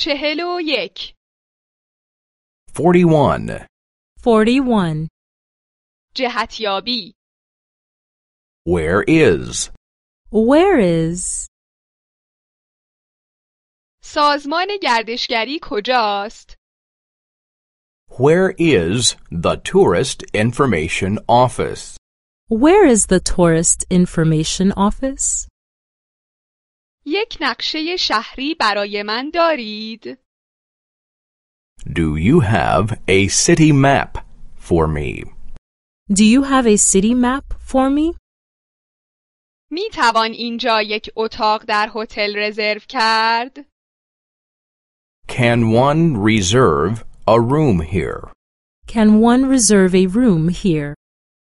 41 41. 41. جهتیابی Where is? Where is? سازمان گردشگری کجاست؟ Where is the Tourist Information Office? Where is the Tourist Information Office? یک نقشه شهری برای من دارید؟ Do you have a city map for me? Do you have a city map for me? می توان اینجا یک اتاق در هتل رزرو کرد؟ Can one reserve a room here? Can one reserve a room here?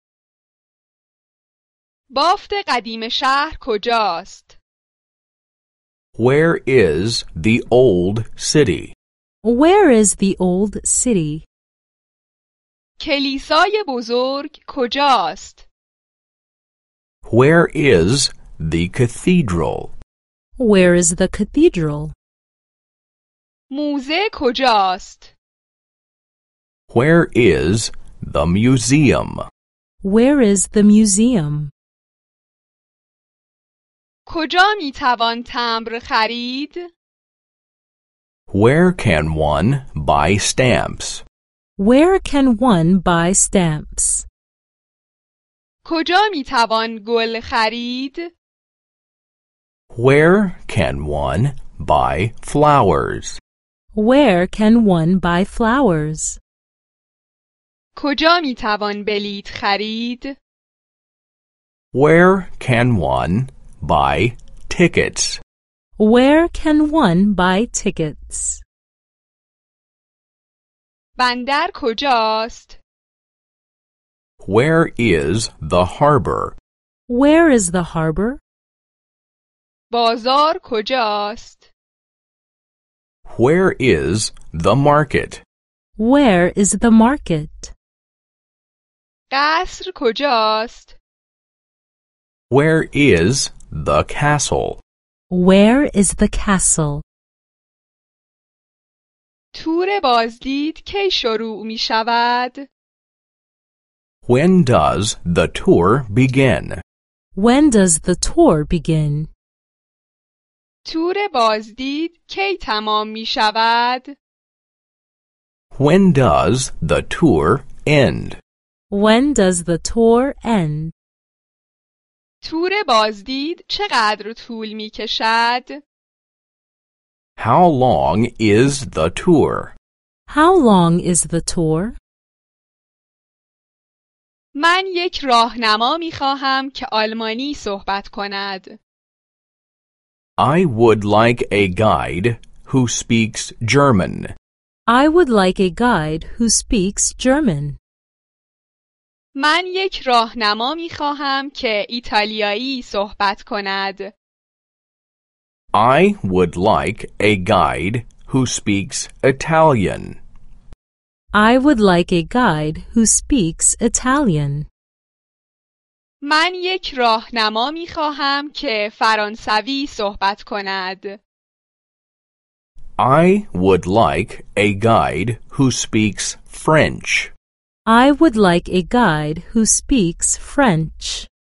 بافت قدیم شهر کجاست؟ Where is the old city? Where is the old city? کلیسای بزرگ کجاست؟ Where is the cathedral? Where is the cathedral? موزه کجاست؟ Where is the museum? Where is the museum? کجا می توان تمبر خرید؟ Where can one buy stamps? Where can one buy stamps? کجا می توان گل خرید؟ Where can one buy flowers? Where can one buy flowers? کجا می توان بلیط خرید؟ Where can one buy tickets? Where can one buy tickets? بندر کجاست؟ Where is the harbor? Where is the harbor? بازار کجاست؟ Where is the market? Where is the market? قصر کجاست؟ Where is the castle? Where is the castle? تور بازدید کی شروع می شود؟ When does the tour begin? When does the tour begin? تور بازدید کی تمام می شود؟ When does the tour end? When does the tour end? تور بازدید چقدر طول می کشد؟ How long is the tour? How long is the tour? من یک راهنما می خواهم که آلمانی صحبت کند. I would like a guide who speaks German. I would like a guide who speaks German. من یک راهنما می خواهم که ایتالیایی صحبت کند. I would like a guide who speaks Italian. I would like a guide who speaks Italian. من یک راهنما می خواهم که فرانسوی صحبت کند. I would like a guide who speaks French. I would like a guide who speaks French.